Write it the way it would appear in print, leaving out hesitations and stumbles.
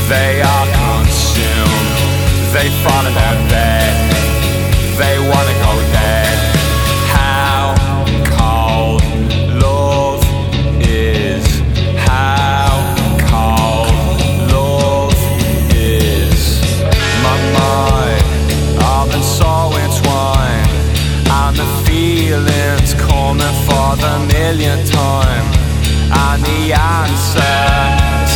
They are consumed, they fall in their bed, they wanna go dead. How cold love is, how cold love is. My mind, I've been so entwined, and the feelings coming for the millionth time, and the answer